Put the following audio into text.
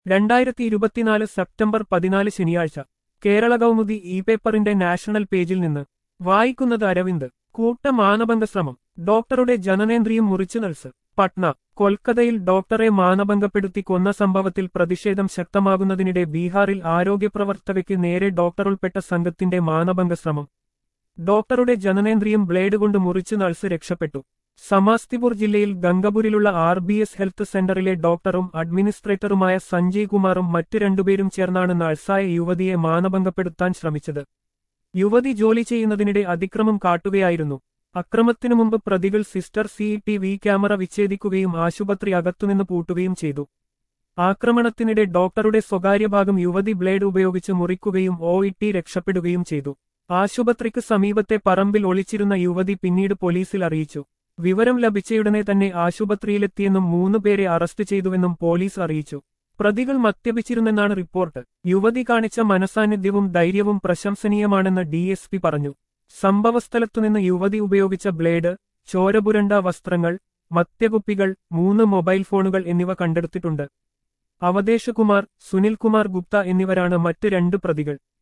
2024 September 14 ശനിയാഴ്ച കേരള കൗമുദി പേപ്പറിന്റെ national പേജിൽ നിന്ന് വായിക്കുന്നത് അരവിന്ദ്. കൂട്ട മാനഭംഗ ശ്രമം. ഡോക്ടറുടെ ജനനേന്ദ്രിയം മുറിച്ച് നഴ്സ്. പട്ന. കൊൽക്കത്തയിൽ ഡോക്ടറെ മാനഭംഗപ്പെടുത്തി കൊന്ന സംഭവത്തിൽ പ്രതിഷേധം ശക്തമാകുന്നതിനിടെ ബീഹാറിൽ ആരോഗ്യപ്രവർത്തകയ്ക്ക് നേരെ ഡോക്ടറുൾപ്പെട്ട സംഘത്തിന്റെ മാനഭംഗ ശ്രമം. ഡോക്ടറുടെ ജനനേന്ദ്രിയം ബ്ലേഡ് കൊണ്ട് മുറിച്ച് നഴ്സ് രക്ഷപ്പെട്ടു. സമസ്തിപൂർ ജില്ലയിൽ ഗംഗപൂരിലുള്ള RBS ഹെൽത്ത് സെന്ററിലെ ഡോക്ടറും അഡ്മിനിസ്ട്രേറ്ററുമായ സഞ്ജയ് കുമാറും മറ്റ് രണ്ടുപേരും ചേർന്നാണ് നഴ്സായ യുവതിയെ മാനഭംഗപ്പെടുത്താൻ ശ്രമിച്ചത്. യുവതി ജോലി ചെയ്യുന്നതിനിടെ അതിക്രമം കാട്ടുകയായിരുന്നു. അക്രമത്തിനു മുമ്പ് പ്രതികൾ സിസ്റ്റർ CCTV ക്യാമറ വിച്ഛേദിക്കുകയും ആശുപത്രി അകത്തുനിന്ന് പൂട്ടുകയും ചെയ്തു. ആക്രമണത്തിനിടെ ഡോക്ടറുടെ സ്വകാര്യഭാഗം യുവതി ബ്ലേഡ് ഉപയോഗിച്ച് മുറിക്കുകയും OIT രക്ഷപ്പെടുകയും ചെയ്തു. ആശുപത്രിക്ക് സമീപത്തെ പറമ്പിൽ ഒളിച്ചിരുന്ന യുവതി പിന്നീട് പോലീസിൽ അറിയിച്ചു. വിവരം ലഭിച്ചയുടനെ തന്നെ ആശുപത്രിയിലെത്തിയെന്നും 3 പേരെ അറസ്റ്റ് ചെയ്തുവെന്നും പോലീസ് അറിയിച്ചു. പ്രതികൾ മദ്യപിച്ചിരുന്നെന്നാണ് റിപ്പോർട്ട്. യുവതി കാണിച്ച മനസാന്നിധ്യവും ധൈര്യവും പ്രശംസനീയമാണെന്ന് DSP പറഞ്ഞു. സംഭവസ്ഥലത്തുനിന്ന് യുവതി ഉപയോഗിച്ച ബ്ലേഡ്, ചോരപുരണ്ട വസ്ത്രങ്ങൾ, മദ്യകുപ്പികൾ, 3 മൊബൈൽ ഫോണുകൾ എന്നിവ കണ്ടെടുത്തിട്ടുണ്ട്. അവധേഷ് കുമാർ, സുനിൽ കുമാർ ഗുപ്ത എന്നിവരാണ് മറ്റ് 2 പ്രതികൾ.